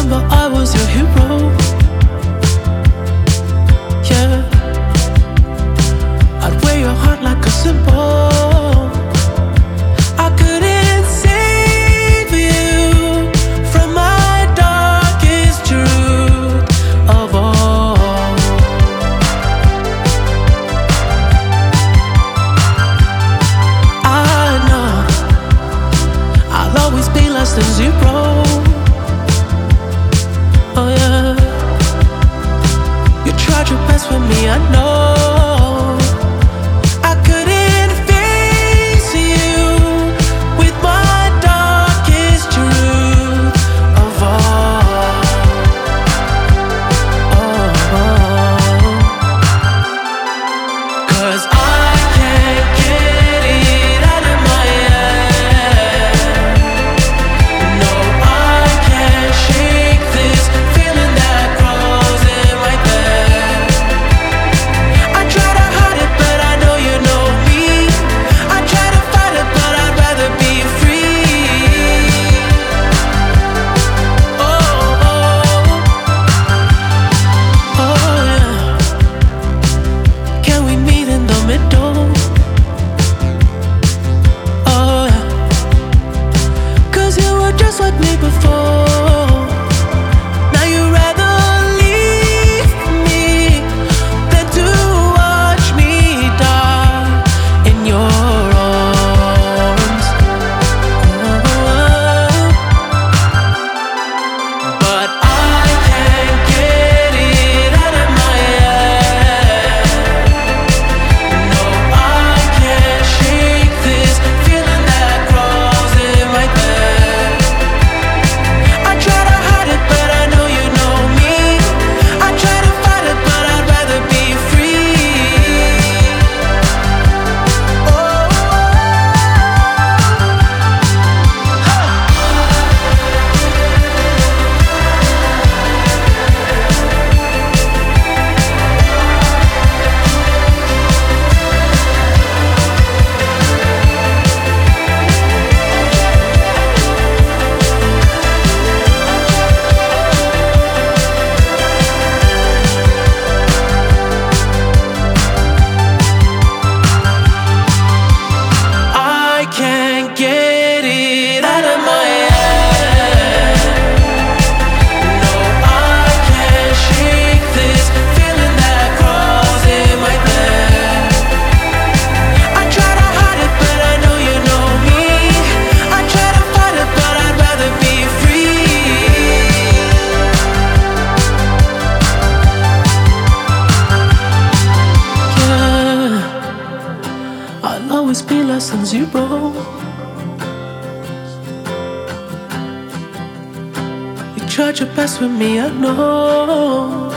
remember I was your hero. Yeah, I'd wear your heart like a symbol. I couldn't save you from my darkest truth of all. I know I'll always be less than zero. Oh yeah, you tried your best with me, I know. I couldn't face you with my darkest truth of all. Oh, 'cause I can't get it out of my head. No, I can't shake this feeling that grows in my bed. I try to hide it, but I know you know me. I try to fight it, but I'd rather be free. Oh, oh, oh, yeah. Can we meet in the middle? Oh, yeah. 'Cause you were just like me before. Now you'd rather leave me than to watch me die in your arms. Oh, but I can't get it out of my head. No, I can't shake this feeling that grows in my bed. I try to hide it, but I know you know me. I try to fight it, but I'd rather be free. Oh, I can't get it out of my head. No, I can't shake this feeling that grows in my bed. I try to hide it, but I know you know me. I try to fight it, but I'd rather be free. Yeah, I'll always be less than zero. You tried your best with me, I know.